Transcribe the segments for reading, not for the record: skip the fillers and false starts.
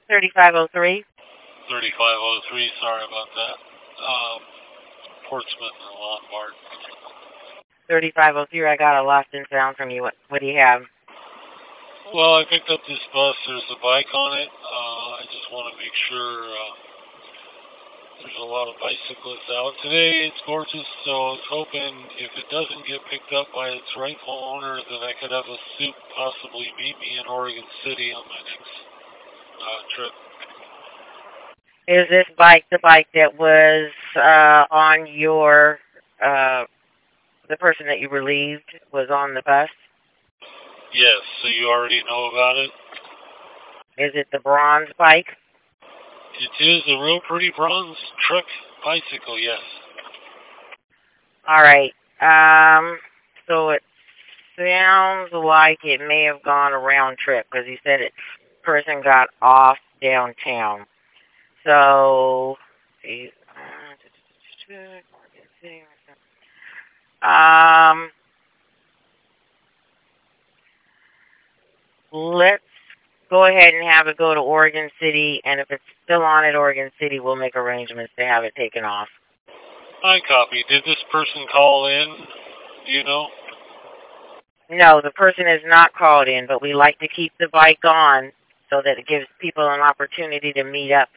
3503. 3503, sorry about that. Portsmouth and Lombard. 3503, I got a lost and found from you. What do you have? Well, I picked up this bus. There's a bike on it. I just want to make sure there's a lot of bicyclists out today. It's gorgeous, so I was hoping if it doesn't get picked up by its rightful owner, then I could have a suit possibly meet me in Oregon City on my next trip. Is this bike the bike that was on your, the person that you relieved was on the bus? Yes, so you already know about it? Is it the bronze bike? It is a real pretty bronze truck bicycle, yes. All right. So it sounds like it may have gone a round trip because he said it person got off downtown. So, let's go ahead and have it go to Oregon City, and if it's still on at Oregon City, we'll make arrangements to have it taken off. I copy. Did this person call in? Do you know? No, the person is not called in, but we like to keep the bike on so that it gives people an opportunity to meet up.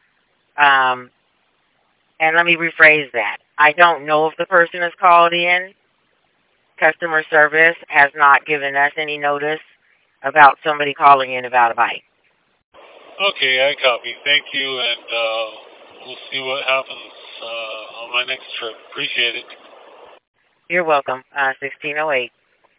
And let me rephrase that. I don't know if the person is called in. Customer service has not given us any notice about somebody calling in about a bike. Okay, I copy. Thank you, and we'll see what happens on my next trip. Appreciate it. You're welcome. 1608.